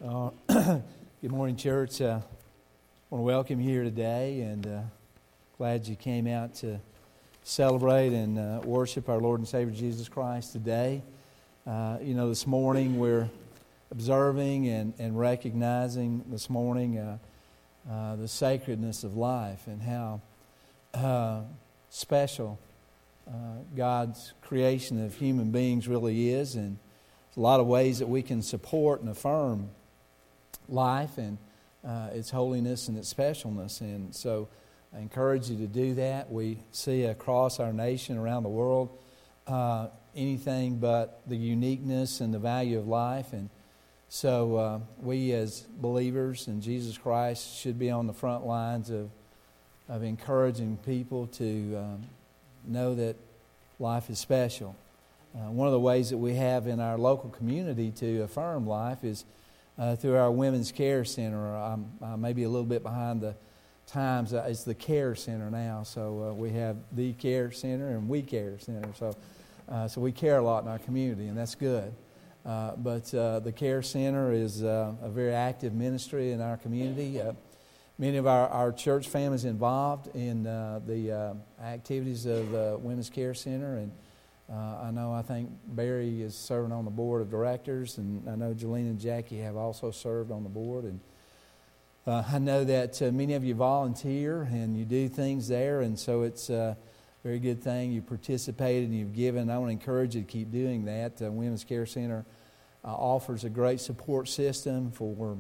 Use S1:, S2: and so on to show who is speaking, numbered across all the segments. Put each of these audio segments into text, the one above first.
S1: Good morning, church. I want to welcome you here today, and glad you came out to celebrate and worship our Lord and Savior Jesus Christ today. This morning we're observing and recognizing this morning the sacredness of life and how special God's creation of human beings really is, and there's a lot of ways that we can support and affirm life and its holiness and its specialness. And so I encourage you to do that. We see across our nation, around the world, anything but the uniqueness and the value of life. And so we as believers in Jesus Christ should be on the front lines of encouraging people to know that life is special. One of the ways that we have in our local community to affirm life is through our Women's Care Center. I may be a little bit behind the times. It's the Care Center now. So we have the Care Center and We Care Center. So we care a lot in our community, and that's good. But the Care Center is a very active ministry in our community. Many of our church families involved in the activities of the Women's Care Center, and I think Barry is serving on the board of directors, and I know Jolene and Jackie have also served on the board. And I know that many of you volunteer and you do things there, and so it's a very good thing. You participated and you've given. I want to encourage you to keep doing that. Women's Care Center offers a great support system for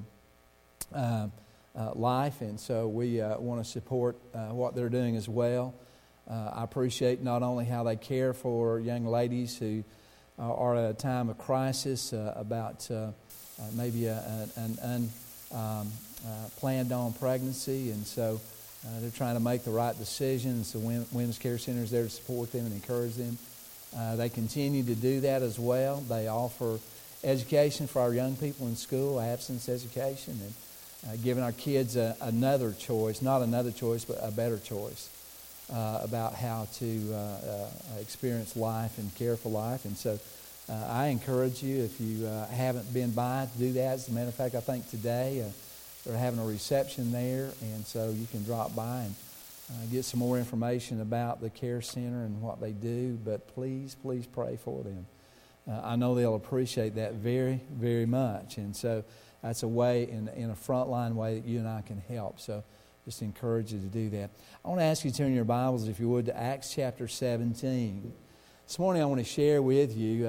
S1: life, and so we want to support what they're doing as well. I appreciate not only how they care for young ladies who are at a time of crisis about maybe an unplanned on pregnancy, and so they're trying to make the right decisions. The Women's Care Center is there to support them and encourage them. They continue to do that as well. They offer education for our young people in school, abstinence education, and giving our kids another choice, not another choice, but a better choice about how to experience life and care for life. And so I encourage you, if you haven't been by, to do that. As a matter of fact, I think today they're having a reception there, and so you can drop by and get some more information about the Care Center and what they do. But please pray for them. I know they'll appreciate that very, very much. And so that's a way, in a frontline way, that you and I can help. So just encourage you to do that. I want to ask you to turn your Bibles, if you would, to Acts chapter 17. This morning I want to share with you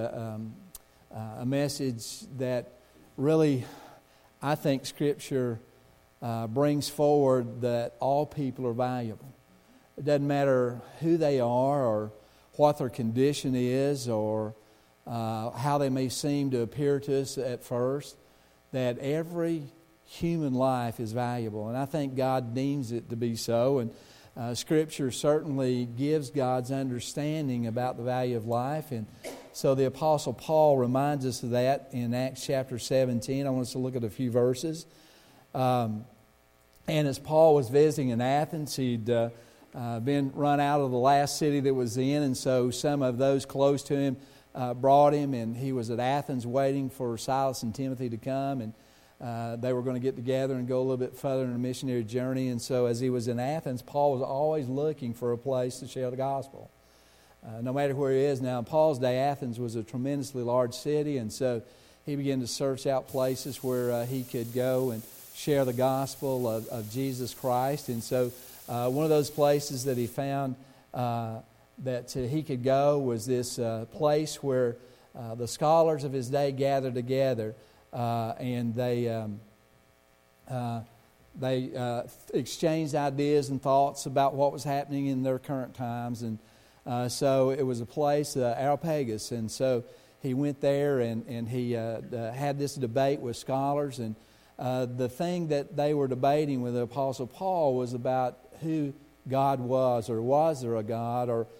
S1: a message that really, I think Scripture brings forward that all people are valuable. It doesn't matter who they are or what their condition is or how they may seem to appear to us at first, that every human life is valuable, and I think God deems it to be so. And Scripture certainly gives God's understanding about the value of life, and so the Apostle Paul reminds us of that in Acts chapter 17. I want us to look at a few verses. And as Paul was visiting in Athens, he'd been run out of the last city that was in, and so some of those close to him brought him, and he was at Athens waiting for Silas and Timothy to come, and they were going to get together and go a little bit further in a missionary journey. And so as he was in Athens, Paul was always looking for a place to share the gospel, no matter where he is. Now, in Paul's day, Athens was a tremendously large city, and so he began to search out places where he could go and share the gospel of Jesus Christ. And so one of those places that he found that he could go was this place where the scholars of his day gathered together. And they exchanged ideas and thoughts about what was happening in their current times. And so it was a place, Areopagus. And so he went there and he had this debate with scholars. And the thing that they were debating with the Apostle Paul was about who God was, or was there a God, or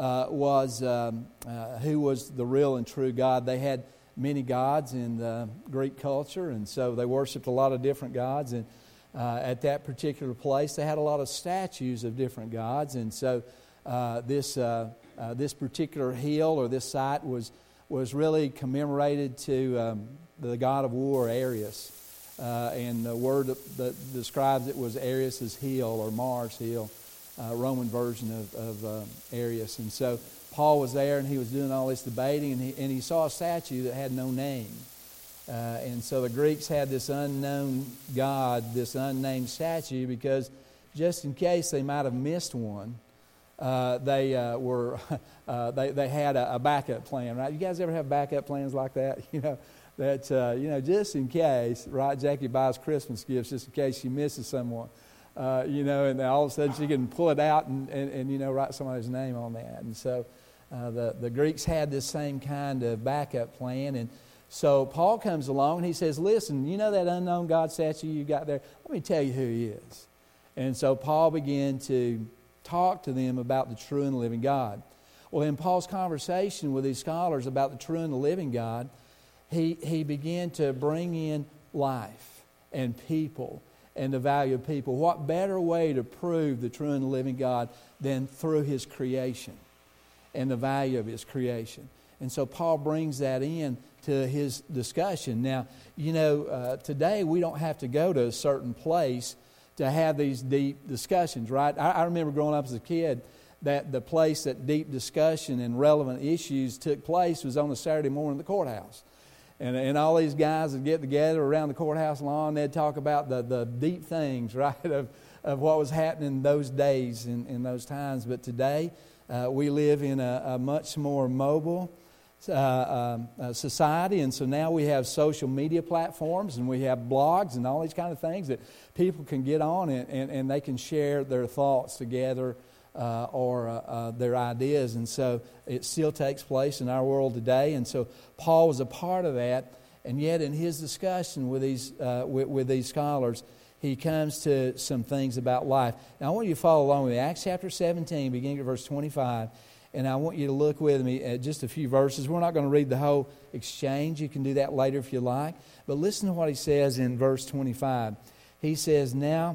S1: who was the real and true God. They had many gods in the Greek culture, and so they worshipped a lot of different gods. And at that particular place, they had a lot of statues of different gods. And so this particular hill or this site was really commemorated to the god of war, Ares. and the word that describes it was Arius' hill or Mars hill, Roman version of Arius. And so Paul was there, and he was doing all this debating, and he saw a statue that had no name. And so the Greeks had this unknown God, this unnamed statue, because just in case they might have missed one, they had a backup plan, right? You guys ever have backup plans like that? Just in case, right? Jackie buys Christmas gifts just in case she misses someone, and then all of a sudden she can pull it out and write somebody's name on that. And so the Greeks had this same kind of backup plan. And so Paul comes along and he says, listen, you know that unknown God statue you got there? Let me tell you who he is. And so Paul began to talk to them about the true and living God. Well, in Paul's conversation with these scholars about the true and the living God, he began to bring in life and people and the value of people. What better way to prove the true and the living God than through His creation and the value of His creation? And so Paul brings that in to his discussion. Now, today we don't have to go to a certain place to have these deep discussions, right? I remember growing up as a kid that the place that deep discussion and relevant issues took place was on a Saturday morning at the courthouse. And all these guys would get together around the courthouse lawn. They'd talk about the deep things, right, of what was happening in those days, in those times. But today, we live in a much more mobile society. And so now we have social media platforms, and we have blogs and all these kind of things that people can get on and they can share their thoughts together or their ideas. And so it still takes place in our world today. And so Paul was a part of that. And yet in his discussion with these scholars, he comes to some things about life. Now I want you to follow along with me. Acts chapter 17, beginning at verse 25. And I want you to look with me at just a few verses. We're not going to read the whole exchange. You can do that later if you like. But listen to what he says in verse 25. He says, Now,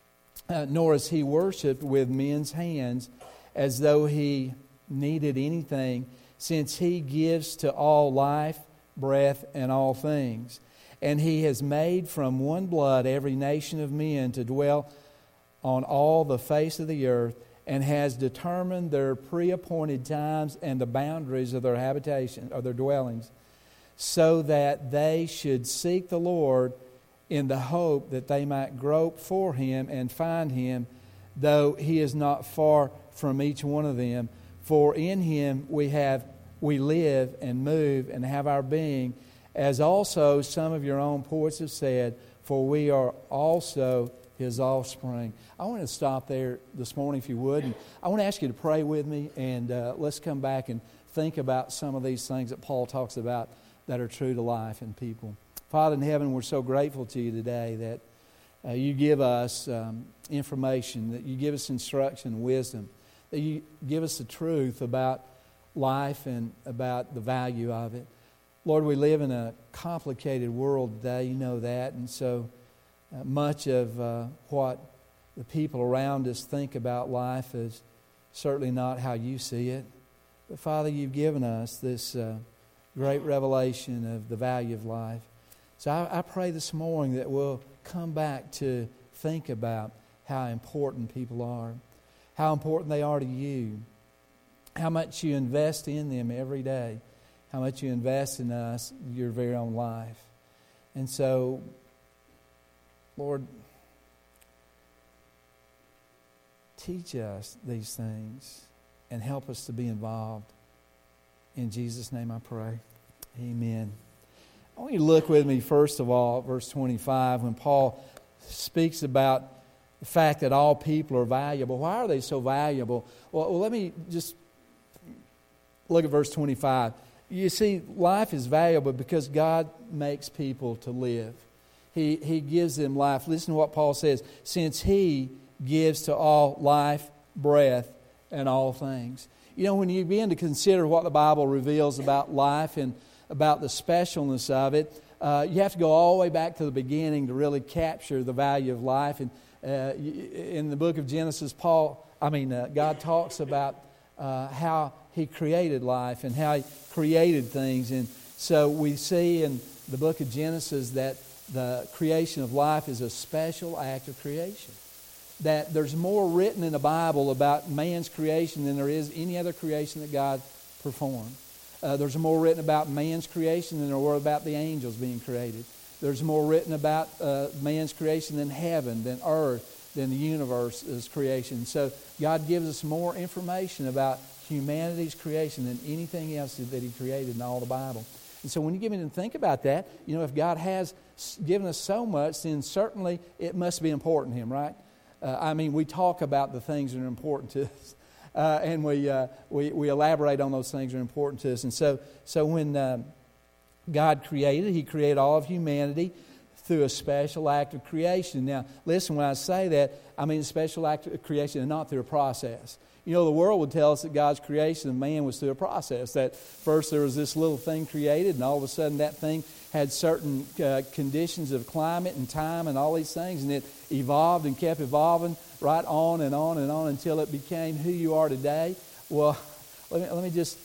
S1: nor is he worshipped with men's hands as though he needed anything, since he gives to all life, breath, and all things. And he has made from one blood every nation of men to dwell on all the face of the earth, and has determined their pre-appointed times and the boundaries of their habitation, or their dwellings, so that they should seek the Lord in the hope that they might grope for Him and find Him, though He is not far from each one of them. For in Him we live and move and have our being, as also some of your own poets have said, for we are also His offspring. I want to stop there this morning, if you would. And I want to ask you to pray with me, and let's come back and think about some of these things that Paul talks about that are true to life and people. Father in heaven, we're so grateful to you today that you give us information, that you give us instruction, wisdom, that you give us the truth about life and about the value of it. Lord, we live in a complicated world today, you know that, and so much of what the people around us think about life is certainly not how you see it. But Father, you've given us this great revelation of the value of life. So I pray this morning that we'll come back to think about how important people are, how important they are to you, how much you invest in them every day, how much you invest in us, your very own life. And so, Lord, teach us these things and help us to be involved. In Jesus' name I pray. Amen. I want you to look with me, first of all, at verse 25, when Paul speaks about the fact that all people are valuable. Why are they so valuable? Well, let me just look at verse 25. You see, life is valuable because God makes people to live. He gives them life. Listen to what Paul says. Since He gives to all life, breath, and all things. You know, when you begin to consider what the Bible reveals about life and about the specialness of it, you have to go all the way back to the beginning to really capture the value of life. And in the book of Genesis, God talks about how He created life and how He created things. And so we see in the book of Genesis that the creation of life is a special act of creation. That there's more written in the Bible about man's creation than there is any other creation that God performed. There's more written about man's creation than there were about the angels being created. There's more written about man's creation than heaven, than earth, than the universe's creation. So God gives us more information about humanity's creation than anything else that He created in all the Bible. And so when you get in and think about that, if God has given us so much, then certainly it must be important to Him, right? We talk about the things that are important to us. And we elaborate on those things that are important to us. And so when God created, He created all of humanity through a special act of creation. Now, listen, when I say that, I mean a special act of creation and not through a process. The world would tell us that God's creation of man was through a process. That first there was this little thing created, and all of a sudden that thing had certain conditions of climate and time and all these things, and it evolved and kept evolving right on and on and on until it became who you are today. Well, let me just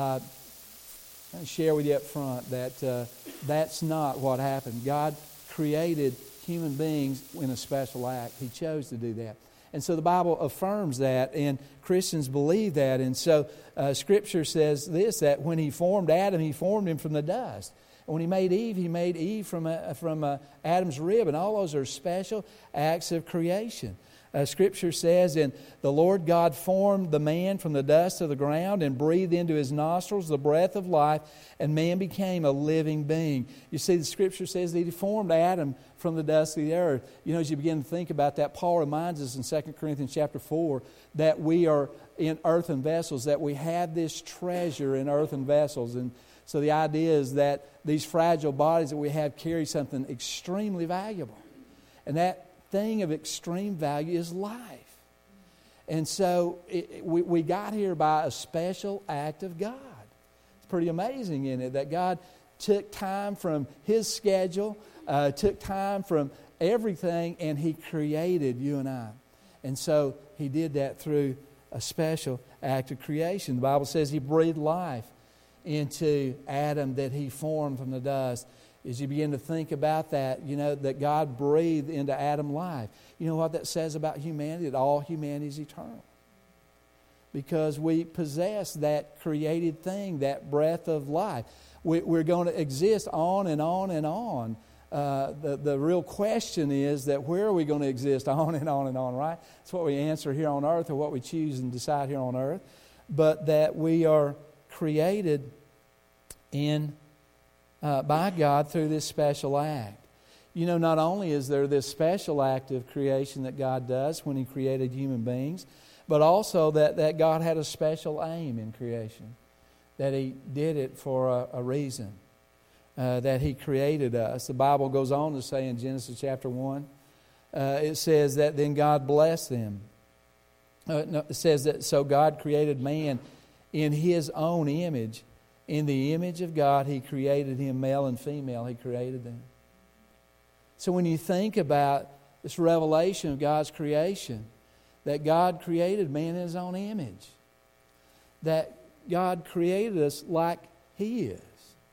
S1: share with you up front that that's not what happened. God created human beings in a special act. He chose to do that. And so the Bible affirms that, and Christians believe that. And so Scripture says this, that when He formed Adam, He formed him from the dust. And when He made Eve from Adam's rib. And all those are special acts of creation. Scripture says, and the Lord God formed the man from the dust of the ground and breathed into his nostrils the breath of life, and man became a living being. You see, the Scripture says that He formed Adam from the dust of the earth. As you begin to think about that, Paul reminds us in 2 Corinthians chapter 4 that we are in earthen vessels, that we have this treasure in earthen vessels. And so the idea is that these fragile bodies that we have carry something extremely valuable. And that thing of extreme value is life. And so we got here by a special act of God. It's pretty amazing, isn't it, that God took time from His schedule, took time from everything, and He created you and I. And so He did that through a special act of creation. The Bible says He breathed life into Adam that He formed from the dust. As you begin to think about that, that God breathed into Adam life. You know what that says about humanity? That all humanity is eternal. Because we possess that created thing, that breath of life. We're going to exist on and on and on. The real question is that where are we going to exist on and on and on, right? It's what we answer here on earth or what we choose and decide here on earth. But that we are created by God through this special act. Not only is there this special act of creation that God does when He created human beings, but also that God had a special aim in creation. That He did it for a reason. That He created us. The Bible goes on to say in Genesis chapter 1, it says that then God blessed them. It says that so God created man in His own image. In the image of God, He created him, male and female, He created them. So when you think about this revelation of God's creation, that God created man in His own image, that God created us like He is,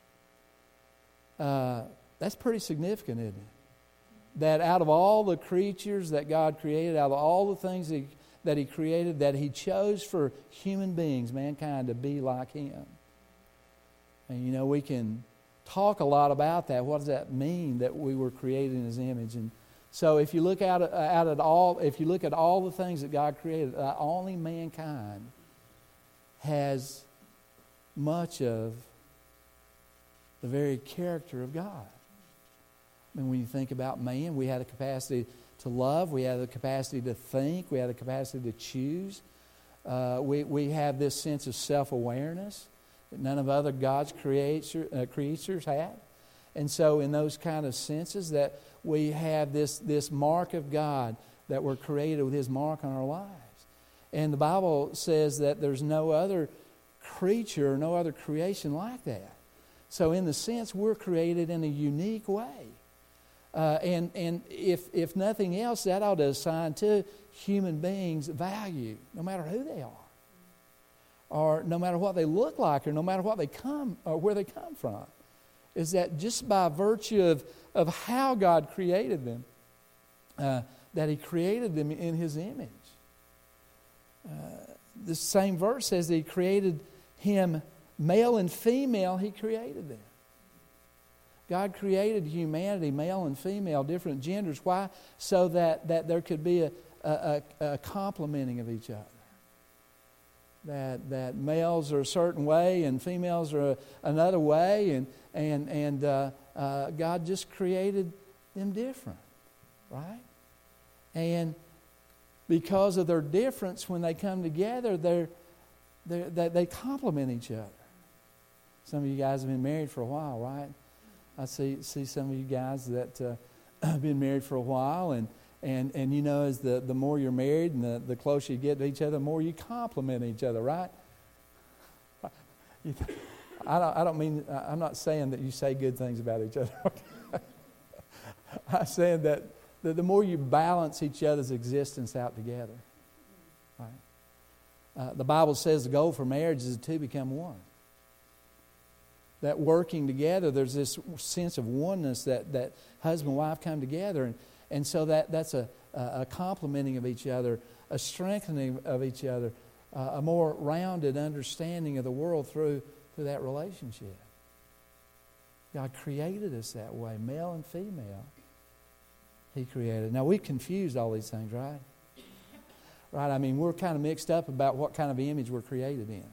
S1: that's pretty significant, isn't it? That out of all the creatures that God created, out of all the things that He created, that He chose for human beings, mankind, to be like Him. And we can talk a lot about that. What does that mean that we were created in His image? And so if you look at all the things that God created, only mankind has much of the very character of God. When you think about man, we had the capacity to love, we had the capacity to think, we had the capacity to choose. We have this sense of self-awareness that none of other God's creatures have. And so in those kind of senses that we have this mark of God, that we're created with His mark on our lives. And the Bible says that there's no other creature, no other creation like that. So in the sense, we're created in a unique way. And if nothing else, that ought to assign to human beings value, no matter who they are, or no matter what they look like, or no matter what they come or where they come from. is that just by virtue of how God created them, that He created them in His image. The same verse says that He created him male and female, He created them. God created humanity, male and female, different genders. Why? So that there could be a complementing of each other. That males are a certain way and females are another way, and God just created them different, right? And because of their difference, when they come together, they complement each other. Some of you guys have been married for a while, right? I see some of you guys that have been married for a while, and you know, as the more you're married and the closer you get to each other, the more you complement each other, right? I don't mean, I'm not saying that you say good things about each other. I'm saying that the more you balance each other's existence out together, right? The Bible says the goal for marriage is the two become one. That working together, there's this sense of oneness that husband and wife come together, and so that's a complementing of each other, a strengthening of each other, a more rounded understanding of the world through that relationship. God created us that way, male and female. He created. Now, we've confused all these things, right? Right? I mean, we're kind of mixed up about what kind of image we're created in.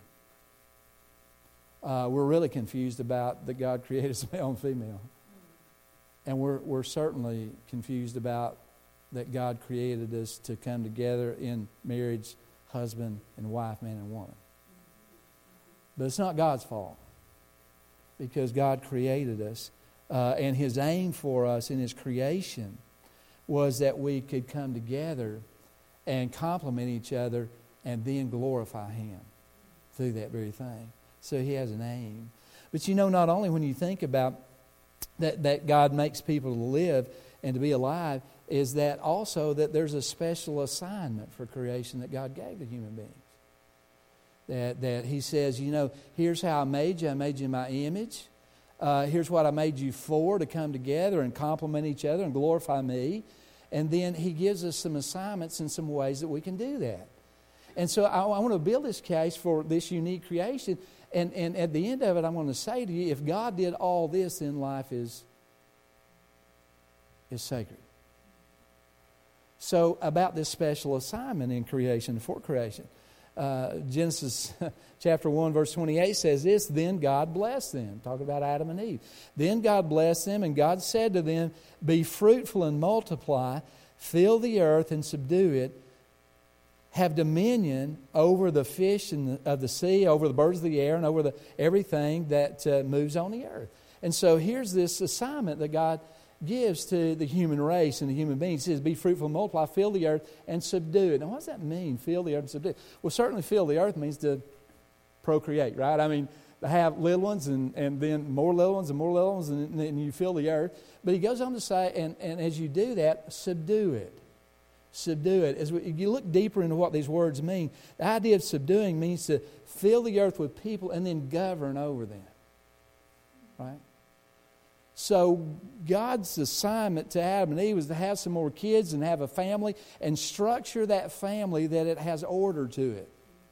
S1: We're really confused about that God created us male and female. And we're certainly confused about that God created us to come together in marriage, husband and wife, man and woman. But it's not God's fault, because God created us. And His aim for us in His creation was that we could come together and complement each other and then glorify Him through that very thing. So He has an aim. But you know, not only when you think about that God makes people to live and to be alive, is that also that there's a special assignment for creation that God gave to human beings. That He says, you know, here's how I made you. I made you in my image. Here's what I made you for, to come together and complement each other and glorify me. And then He gives us some assignments and some ways that we can do that. And so I want to build this case for this unique creation. And at the end of it, I'm going to say to you, if God did all this, then life is sacred. So about this special assignment in creation, for creation. Genesis chapter 1 verse 28 says this, then God blessed them. Talking about Adam and Eve. Then God blessed them, and God said to them, be fruitful and multiply, fill the earth and subdue it, have dominion over the fish of the sea, over the birds of the air, and over everything that moves on the earth. And so here's this assignment that God gives to the human race and the human beings. He says, be fruitful and multiply, fill the earth and subdue it. Now, what does that mean, fill the earth and subdue it? Well, certainly fill the earth means to procreate, right? I mean, to have little ones and then more little ones and more little ones, and then you fill the earth. But He goes on to say, and as you do that, subdue it. Subdue it. As you look deeper into what these words mean, the idea of subduing means to fill the earth with people and then govern over them. Right? So God's assignment to Adam and Eve was to have some more kids and have a family and structure that family that it has order to it.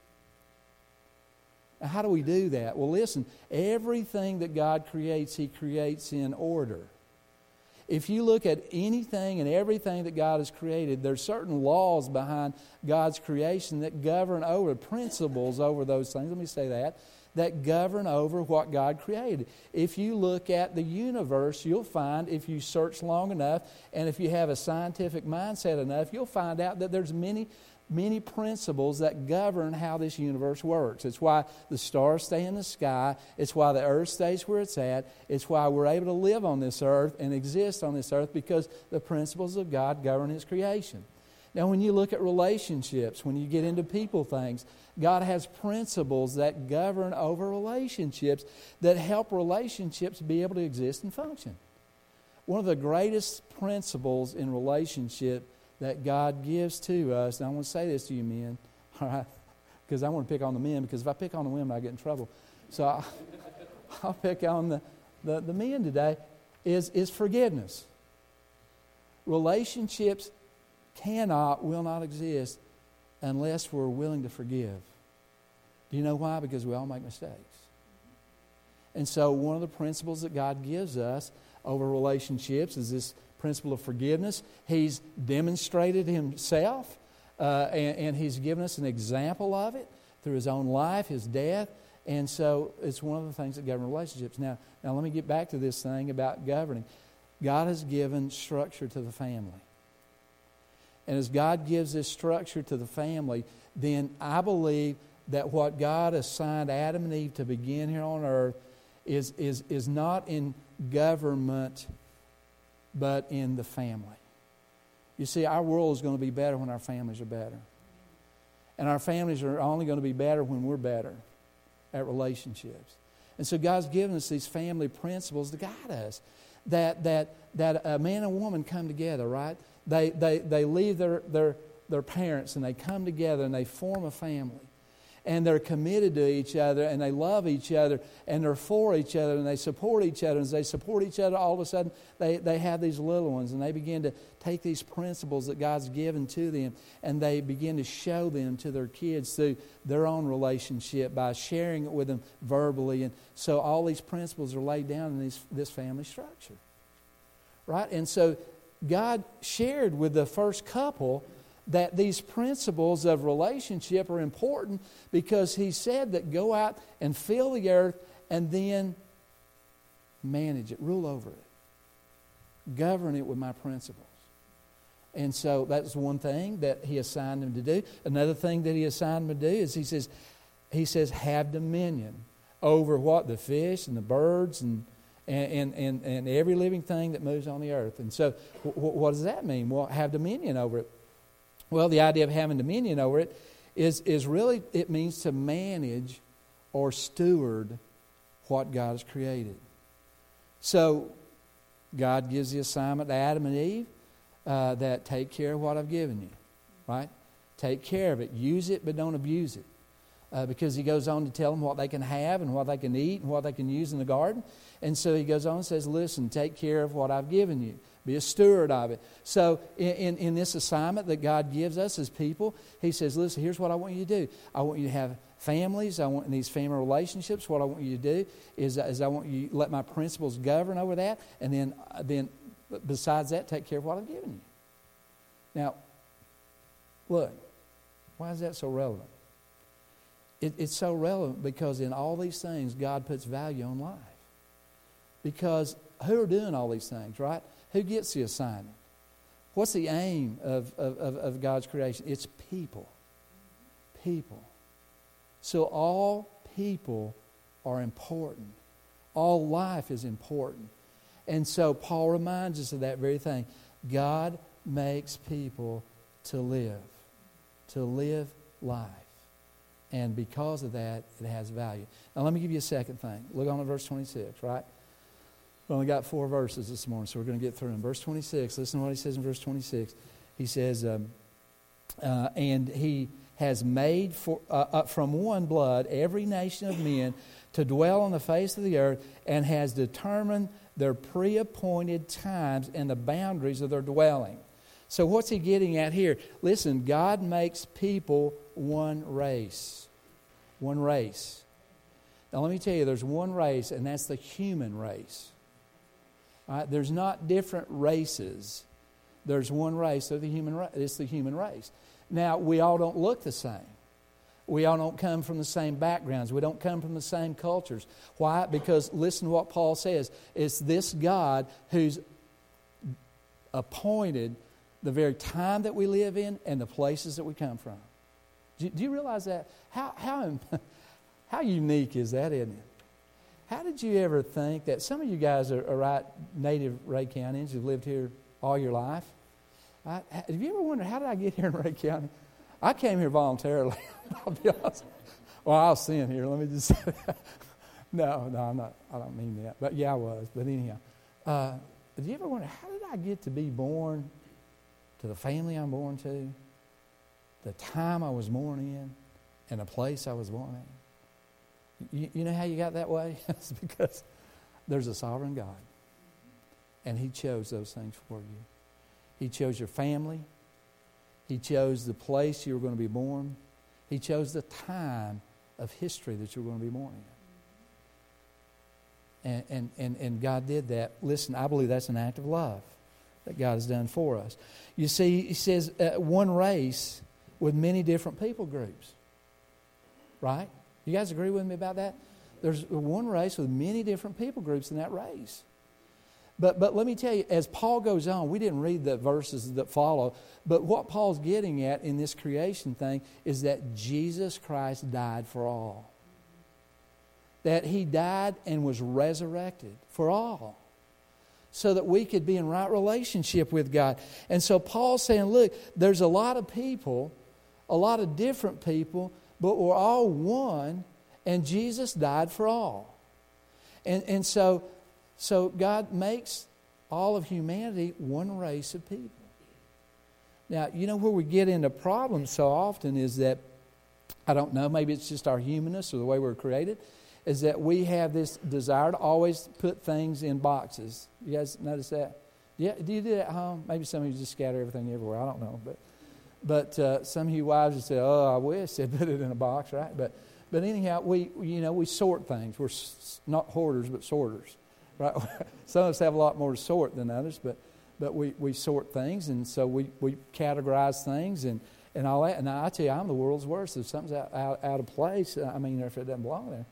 S1: Now, how do we do that? Well, listen, everything that God creates, He creates in order. If you look at anything and everything that God has created, there's certain laws behind God's creation that govern over, principles over those things. Let me say that govern over what God created. If you look at the universe, you'll find, if you search long enough and if you have a scientific mindset enough, you'll find out that there's many principles that govern how this universe works. It's why the stars stay in the sky. It's why the earth stays where it's at. It's why we're able to live on this earth and exist on this earth, because the principles of God govern His creation. Now, when you look at relationships, when you get into people things, God has principles that govern over relationships that help relationships be able to exist and function. One of the greatest principles in relationship that God gives to us, and I want to say this to you men, all right, because I want to pick on the men, because if I pick on the women, I get in trouble. So I'll pick on the men today is forgiveness. Relationships will not exist unless we're willing to forgive. Do you know why? Because we all make mistakes. And so one of the principles that God gives us over relationships is this principle of forgiveness. He's demonstrated Himself, and He's given us an example of it through His own life, His death. And so it's one of the things that govern relationships. Now let me get back to this thing about governing. God has given structure to the family. And as God gives this structure to the family, then I believe that what God assigned Adam and Eve to begin here on earth is not in government, but in the family. You see, our world is going to be better when our families are better. And our families are only going to be better when we're better at relationships. And so God's given us these family principles to guide us. That a man and woman come together, right? They leave their parents and they come together and they form a family. And they're committed to each other and they love each other and they're for each other and they support each other. And as they support each other, all of a sudden they have these little ones and they begin to take these principles that God's given to them and they begin to show them to their kids through their own relationship by sharing it with them verbally. And so all these principles are laid down in this family structure. Right? And so God shared with the first couple that these principles of relationship are important because He said that go out and fill the earth and then manage it, rule over it, govern it with my principles. And so that's one thing that He assigned them to do. Another thing that He assigned them to do is He says have dominion over what? The fish and the birds and every living thing that moves on the earth. And so what does that mean? Well, have dominion over it. Well, the idea of having dominion over it is really, it means to manage or steward what God has created. So God gives the assignment to Adam and Eve that take care of what I've given you, right? Take care of it. Use it, but don't abuse it. Because He goes on to tell them what they can have and what they can eat and what they can use in the garden. And so He goes on and says, listen, take care of what I've given you. Be a steward of it. So in this assignment that God gives us as people, He says, listen, here's what I want you to do. I want you to have families. I want these family relationships. What I want you to do is I want you to let my principles govern over that. And then besides that, take care of what I've given you. Now, look, why is that so relevant? It's so relevant because in all these things, God puts value on life. Because who are doing all these things, right? Who gets the assignment? What's the aim of God's creation? It's people. People. So all people are important. All life is important. And so Paul reminds us of that very thing. God makes people to live life. And because of that, it has value. Now let me give you a second thing. Look on at verse 26, right? We only got 4 verses this morning, so we're going to get through them. Verse 26, listen to what he says in verse 26. He says, and He has made from one blood every nation of men to dwell on the face of the earth and has determined their pre-appointed times and the boundaries of their dwelling. So what's he getting at here? Listen, God makes people one race. One race. Now let me tell you, there's one race, and that's the human race. All right? There's not different races. There's one race. So it's the human race. Now, we all don't look the same. We all don't come from the same backgrounds. We don't come from the same cultures. Why? Because listen to what Paul says. It's this God who's appointed the very time that we live in and the places that we come from. Do you realize that? How unique is that, isn't it? How did you ever think that some of you guys are right native Ray Countyans who've lived here all your life? Have you ever wondered, how did I get here in Ray County? I came here voluntarily. I'll be honest. Well, I was sent here. Let me just say that. No, I'm not. I don't mean that. But yeah, I was. But anyhow, did you ever wonder, how did I get to be born to the family I'm born to, the time I was born in, and the place I was born in? You know how you got that way? It's because There's a sovereign God. And He chose those things for you. He chose your family. He chose the place you were going to be born. He chose the time of history that you were going to be born in. And God did that. Listen, I believe that's an act of love that God has done for us. You see, He says one race with many different people groups. Right? You guys agree with me about that? There's one race with many different people groups in that race. But let me tell you, as Paul goes on, we didn't read the verses that follow, but what Paul's getting at in this creation thing is that Jesus Christ died for all. That He died and was resurrected for all, so that we could be in right relationship with God. And so Paul's saying, look, there's a lot of people, a lot of different people, but we're all one, and Jesus died for all. And so God makes all of humanity one race of people. Now, you know where we get into problems so often is that, I don't know, maybe it's just our humanness or the way we're created, is that we have this desire to always put things in boxes. You guys notice that? Yeah, do you do that at home? Maybe some of you just scatter everything everywhere. I don't know. But some of you wives would say, oh, I wish they'd put it in a box, right? But anyhow, we sort things. We're not hoarders, but sorters. Right? Some of us have a lot more to sort than others, but we sort things, and so we categorize things and all that. And I tell you, I'm the world's worst. If something's out of place, if it doesn't belong there,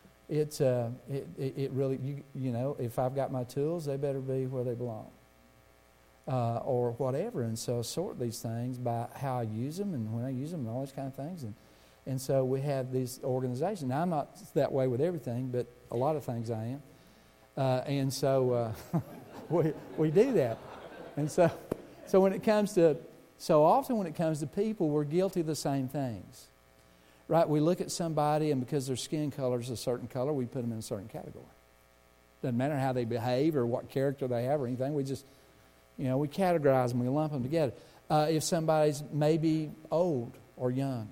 S1: it really, if I've got my tools, they better be where they belong, or whatever. And so I sort these things by how I use them and when I use them and all these kind of things. And so we have these organizations. Now, I'm not that way with everything, but a lot of things I am. And so we do that. And so when it comes to, so often when it comes to people, we're guilty of the same things. Right? We look at somebody, and because their skin color is a certain color, we put them in a certain category. Doesn't matter how they behave or what character they have or anything. We just, we categorize them. We lump them together. If somebody's maybe old or young,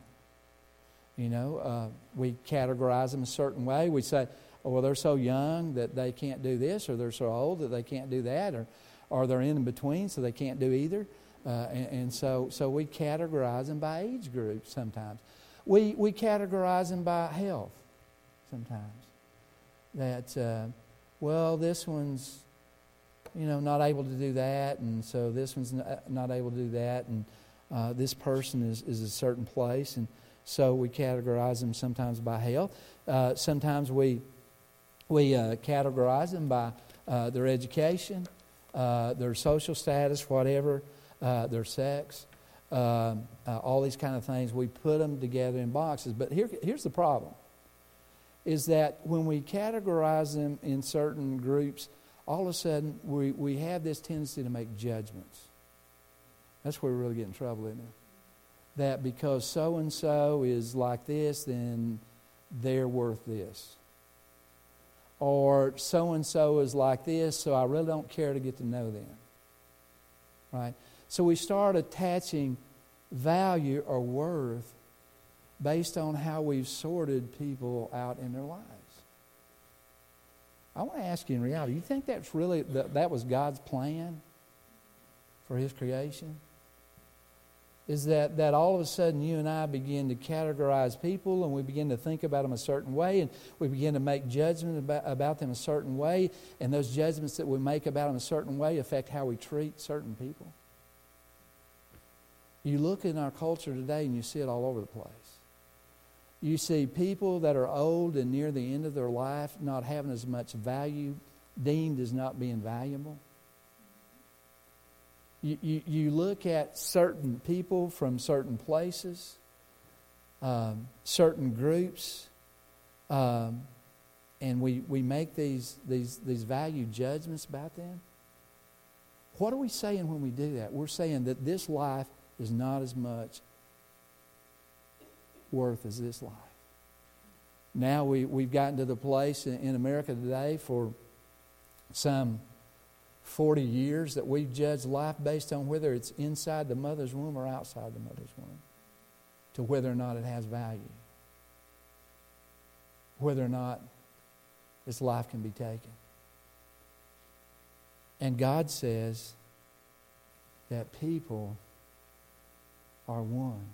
S1: we categorize them a certain way. We say, oh, well, they're so young that they can't do this, or they're so old that they can't do that, or they're in between so they can't do either. And so we categorize them by age group sometimes. We categorize them by health sometimes. That, this one's, not able to do that, and so this one's not able to do that, and this person is a certain place, and so we categorize them sometimes by health. Sometimes we categorize them by their education, their social status, whatever, their sex, all these kind of things. We put them together in boxes. But here's the problem, is that when we categorize them in certain groups, all of a sudden we have this tendency to make judgments. That's where we really get in trouble, isn't it? That because so-and-so is like this, then they're worth this. Or so-and-so is like this, so I really don't care to get to know them. Right? So we start attaching value or worth based on how we've sorted people out in their lives. I want to ask you in reality, you think that's really, that was God's plan for His creation? Is that all of a sudden you and I begin to categorize people, and we begin to think about them a certain way, and we begin to make judgments about them a certain way, and those judgments that we make about them a certain way affect how we treat certain people? You look in our culture today and you see it all over the place. You see people that are old and near the end of their life not having as much value, deemed as not being valuable. You look at certain people from certain places, certain groups, and we make these value judgments about them. What are we saying when we do that? We're saying that this life is not as much worth as this life. Now we've gotten to the place in America today for some 40 years that we've judged life based on whether it's inside the mother's womb or outside the mother's womb, to whether or not it has value, whether or not this life can be taken. And God says that people are one.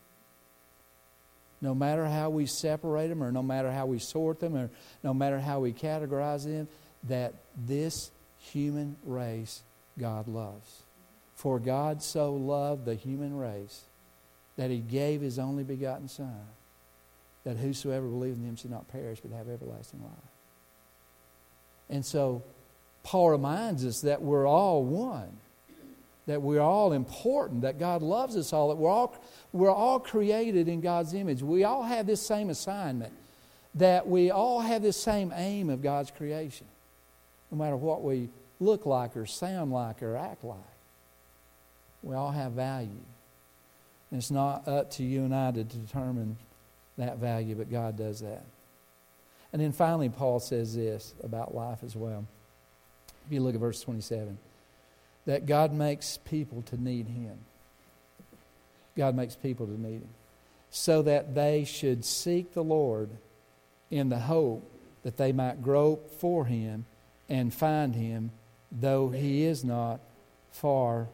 S1: No matter how we separate them, or no matter how we sort them, or no matter how we categorize them, that this human race God loves. For God so loved the human race that He gave His only begotten Son, that whosoever believeth in Him should not perish but have everlasting life. And so Paul reminds us that we're all one, that we're all important, that God loves us all, that we're all created in God's image. We all have this same assignment, that we all have this same aim of God's creation, no matter what we look like or sound like or act like. We all have value. And it's not up to you and I to determine that value, but God does that. And then finally, Paul says this about life as well. If you look at verse 27, that God makes people to need Him. God makes people to need Him, so that they should seek the Lord in the hope that they might grope for Him and find Him, though He is not far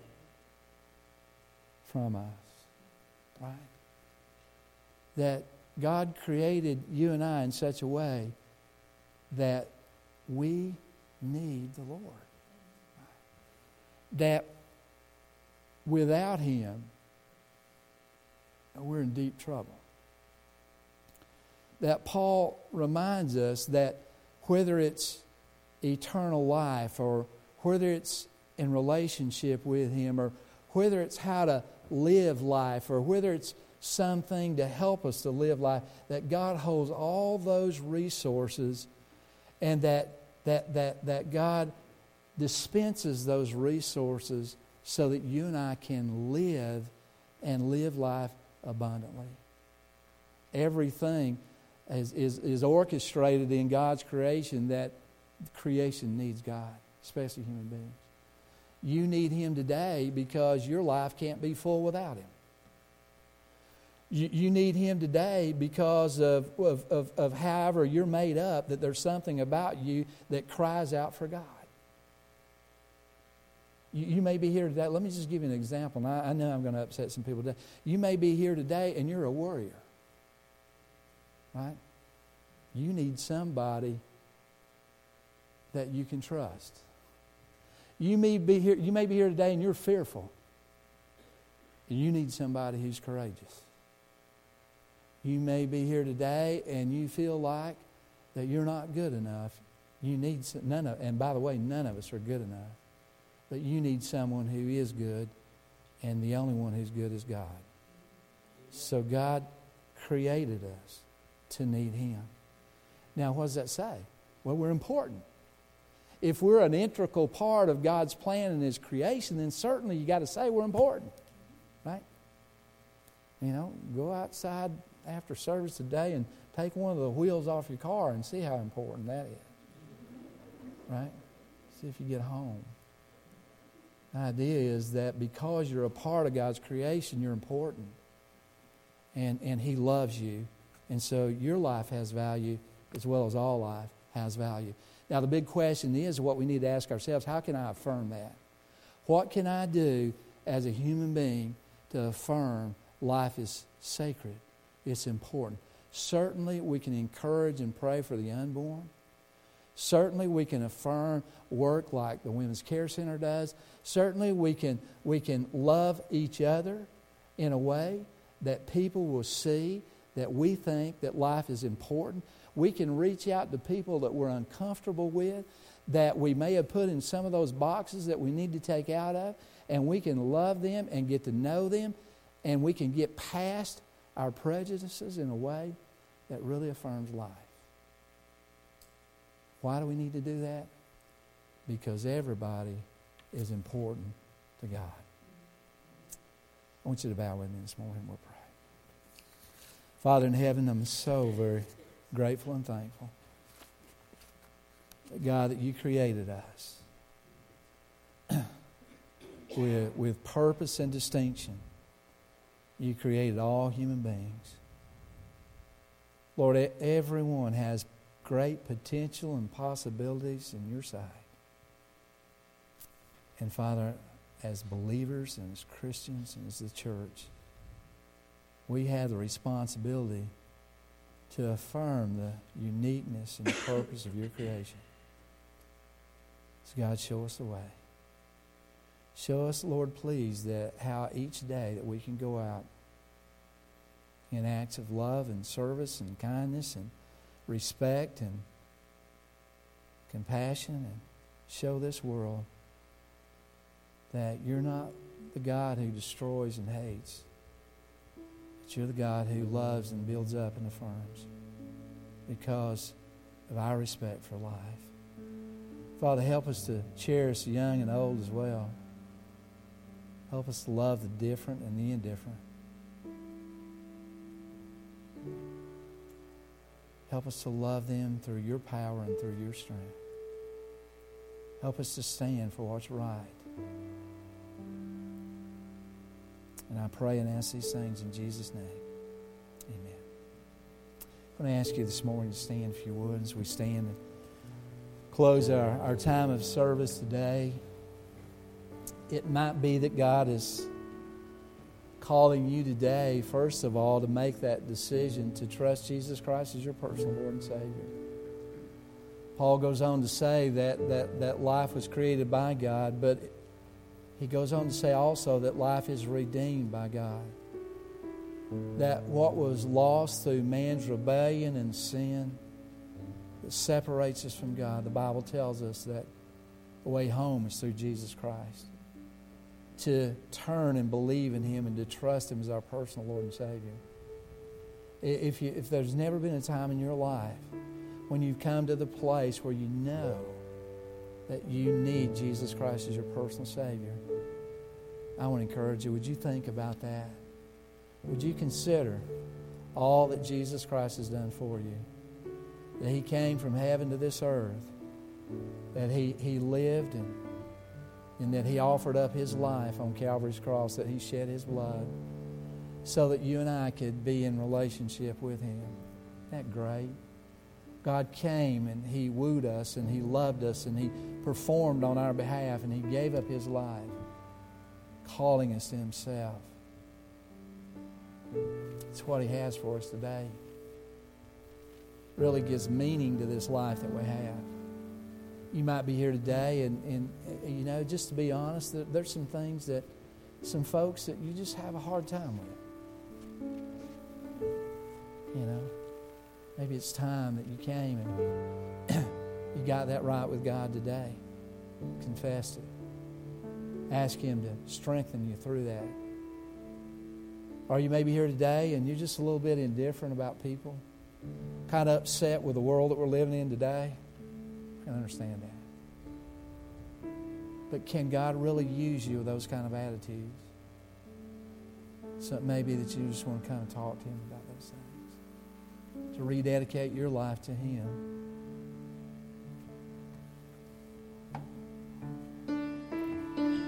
S1: from us. Right? That God created you and I in such a way that we need the Lord. That without Him, we're in deep trouble. That Paul reminds us that whether it's eternal life, or whether it's in relationship with Him, or whether it's how to live life, or whether it's something to help us to live life, that God holds all those resources, and that God dispenses those resources so that you and I can live and live life abundantly. Everything is orchestrated in God's creation, that creation needs God, especially human beings. You need Him today because your life can't be full without Him. You need Him today because of however you're made up, that there's something about you that cries out for God. You may be here today. Let me just give you an example. Now, I know I'm going to upset some people today. You may be here today and you're a worrier. Right? You need somebody that you can trust. You may be here today and you're fearful. You need somebody who's courageous. You may be here today and you feel like that you're not good enough. You need and by the way, none of us are good enough. But you need someone who is good, and the only one who's good is God. So God created us to need Him. Now, what does that say? Well, we're important. If we're an integral part of God's plan and His creation, then certainly you got to say we're important, right? You know, go outside after service today and take one of the wheels off your car and see how important that is, right? See if you get home. The idea is that because you're a part of God's creation, you're important, and He loves you, and so your life has value as well as all life has value. Now, the big question is what we need to ask ourselves: how can I affirm that? What can I do as a human being to affirm life is sacred? It's important. Certainly, we can encourage and pray for the unborn. Certainly, we can affirm work like the Women's Care Center does. Certainly, we can love each other in a way that people will see that we think that life is important. We can reach out to people that we're uncomfortable with, that we may have put in some of those boxes that we need to take out of, and we can love them and get to know them, and we can get past our prejudices in a way that really affirms life. Why do we need to do that? Because everybody is important to God. I want you to bow with me this morning. We'll pray. Father in heaven, I'm so very grateful and thankful, God, that You created us with purpose and distinction. You created all human beings. Lord, everyone has great potential and possibilities in Your sight. And Father, as believers and as Christians and as the church, we have the responsibility to affirm the uniqueness and the purpose of your creation. So God, show us the way. Show us, Lord, please, that how each day that we can go out in acts of love and service and kindness and respect and compassion, and show this world that you're not the God who destroys and hates, but you're the God who loves and builds up and affirms because of our respect for life. Father, help us to cherish the young and old as well. Help us to love the different and the indifferent. Help us to love them through your power and through your strength. Help us to stand for what's right. And I pray and ask these things in Jesus' name. Amen. I'm going to ask you this morning to stand, if you would, as we stand and close our time of service today. It might be that God is calling you today, first of all, to make that decision to trust Jesus Christ as your personal Lord and Savior. Paul goes on to say that life was created by God, but he goes on to say also that life is redeemed by God. That what was lost through man's rebellion and sin that separates us from God, the Bible tells us that the way home is through Jesus Christ. To turn and believe in Him and to trust Him as our personal Lord and Savior. If there's never been a time in your life when you've come to the place where you know that you need Jesus Christ as your personal Savior, I want to encourage you, would you think about that? Would you consider all that Jesus Christ has done for you? That He came from heaven to this earth, that He lived and that He offered up His life on Calvary's cross, that He shed His blood so that you and I could be in relationship with Him. Isn't that great? God came and He wooed us and He loved us and He performed on our behalf and He gave up His life, calling us to Himself. It's what He has for us today. Really gives meaning to this life that we have. You might be here today and you know, just to be honest, there's some things that some folks that you just have a hard time with. You know, maybe it's time that you came and you got that right with God today. Confessed it. Ask Him to strengthen you through that. Or you may be here today and you're just a little bit indifferent about people, kind of upset with the world that we're living in today. I can understand that. But can God really use you with those kind of attitudes? So it may be that you just want to come and talk to Him about those things. To rededicate your life to Him.